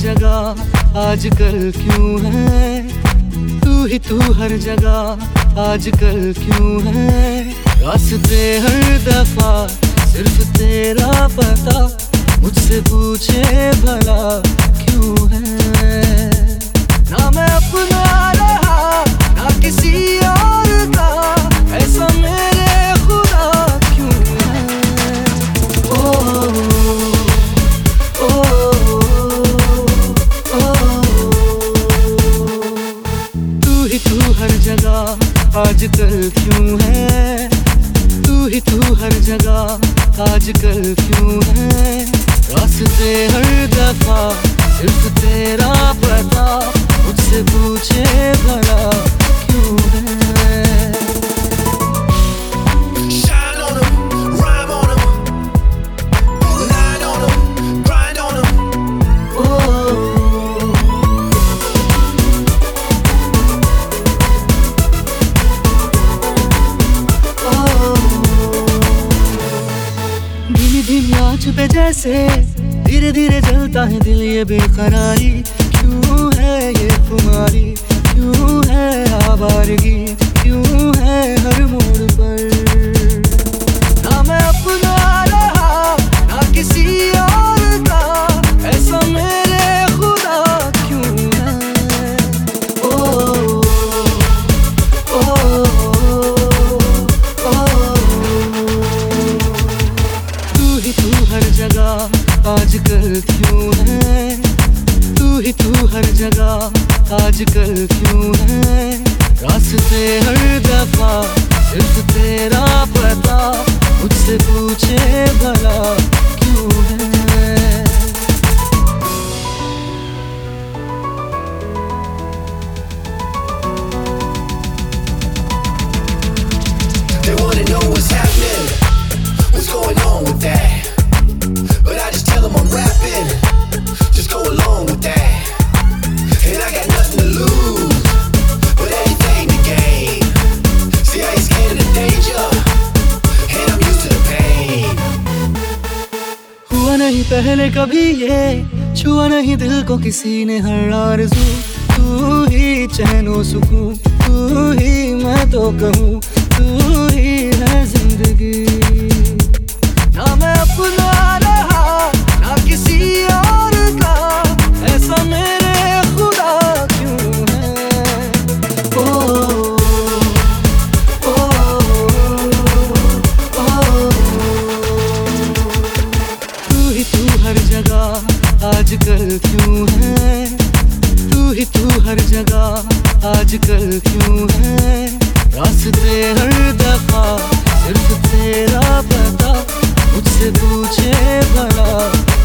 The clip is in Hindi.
जगह आजकल क्यों है, तू हर जगह आजकल क्यों है। रास्ते हर दफा सिर्फ तेरा पता, मुझसे पूछे भला क्यों है। ना मैं अपना रहा ना किसी और का, ऐसा मेरे खुदा क्यों है। ओ तू हर जगह आजकल क्यों है, तू हर जगह आजकल क्यों है। रास्ते हर दफा सिर्फ तेरा पता, मुझसे पूछे भला क्यों है। धीमी आँच पे जैसे धीरे धीरे जलता है दिल, ये बेकरारी क्यों है, ये खुमारी क्यों है, आवारगी क्यों है हर मोड़ पर। ना मैं अपना रहा ना किसी और का, ऐसा मेरे खुदा क्यों है। तू हर जगह आजकल क्यों है, तू हर जगह आजकल क्यों है। रास्ते हर दफा सिर्फ तेरा पता, मुझसे पूछे भला क्यों है। They wanna know what's happening, what's going on with that, but I just tell them I'm rapping, just go along with that. And I got nothing to lose, but everything to gain. See how you're scared of the danger, and I'm used to the pain. हुआ नहीं पहले कभी ये, छुआ नहीं दिल को किसी ने हर आरज़ू। तू ही चैनो सुकून, तू ही मैं तो कहूँ, तू ही है जिंदगी। ना मैं अपना रहा ना किसी और का, ऐसा मेरे खुदा क्यों है। तू हर जगह आजकल क्यों है, तू हर जगह आजकल क्यों है। रास्ते हर दफा सिर्फ तेरा पता, मुझसे पूछे भला